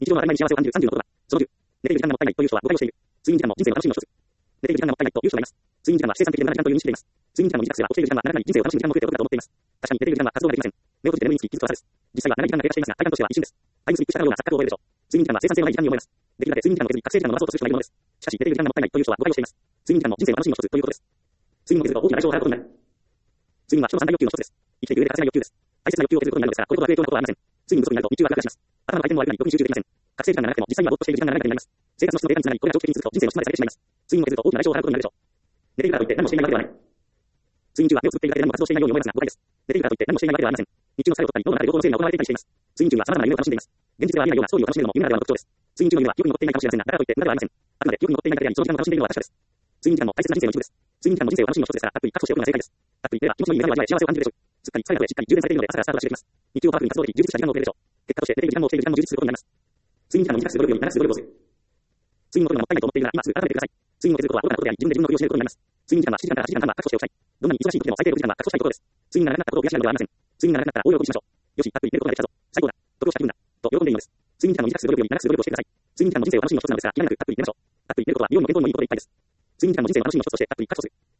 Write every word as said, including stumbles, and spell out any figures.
日常の当たり前に幸せを感じるさんじゅうのことだ。そのじゅう、寝ている時間がもったいないという人は誤解をしている。睡眠時間も人生の楽しみの一つ。寝ている時間がもったいないという人がいます。睡眠時間は生産的で無駄な時間という認識でいます。睡眠時間の短さは起きている時間が長くなり人生を楽しむ時間も増えておるかと思っています。確かに寝ている時間は活動ができません。目を閉じて眠りにつき気づく技です。実際は長い時間が経過していますが、体感としては一瞬です。タイムスリップしたかのような錯覚を覚えるでしょう。睡眠時間は生産性のない時間に思えます。できるだけ睡眠時間を受けずに覚醒時間を伸ばそうとする人がいるものです。しかし寝ている時間がもったいないという人は誤解をしています。睡眠時間も人生の楽しみの一つということです。睡眠を削ると大きな代償を払うことになる。睡眠は人の三大欲求の一つです。生きていく上で欠かせない欲求です。大切な欲求を削ることになるのですが、こういうことは不影響なことはありません。睡眠不足になると日中はガクガクします。頭の回転も悪くなり欲に集中できません。覚醒時間が長くても実際にはぼーっとしている時間が長くなります。生活の質の低下につながり、これが長期的に続くと人生の質まで下げてしまいます。睡眠を削ると大きな代償を払うことになるでしょう。寝ているからといって何もしていないわけではない。睡眠中は目をつぶっているだけで何も活動していないように思いますが、誤解です。寝ているからといって何もしていないわけではありません。日中の作業とかに脳の中で両方の整理が行われていたりしています。睡眠中には様々な夢を楽しんでいます。現実では見ないようなストーリーを楽しんでいるのも夢ならではの特徴です。睡眠中の夢は記憶に残っていないかもしれませんが、だからといって無駄ではありません。あくまで記憶に残っていないだけであり、その時間を楽しんでいるのは確かです。睡眠時間も大切な人生の一部です。睡眠時間も人生を楽しむの一つですから、たっぷり確保しておくのが正解です。たっぷり寝れば気持ちのいい夢を味わい幸せを感じるでしょう。すっかり疲れたとしっかり充電されているので朝からスタートができます。日中をパワフルに活動でき充実した時間を送れるでしょう。結果として寝ている時間も起きている時間も充実することになります。睡眠時間の短くする努力より長くする努力をする。睡眠を取るのがもったいないと思っているなら今すぐ改めてください。睡眠を削ることは愚かなことであり、自分で自分の首を絞めることになります。睡眠時間はしちじかんからはちじかんはんは確保しておきたい。どんなに忙しい時でも最低ろくじかんは確保したいことです。睡眠がなくなったことを増やしながらではありません。睡眠がなくなったら応用をしましょう。よし、たっぷり寝ることができたぞ。最高だ。得をした気分だ。と喜んでいるのです。睡眠時間の短くする努力より長くする努力をしてください。睡眠時間も人生を楽しむの一つなのですが、気がなくたっぷり寝ましょう。たっぷり寝ることは医療にも健康にもいいことでいっぱいです。睡眠時間も人生を楽しむの一つとしてたっぷり確保する。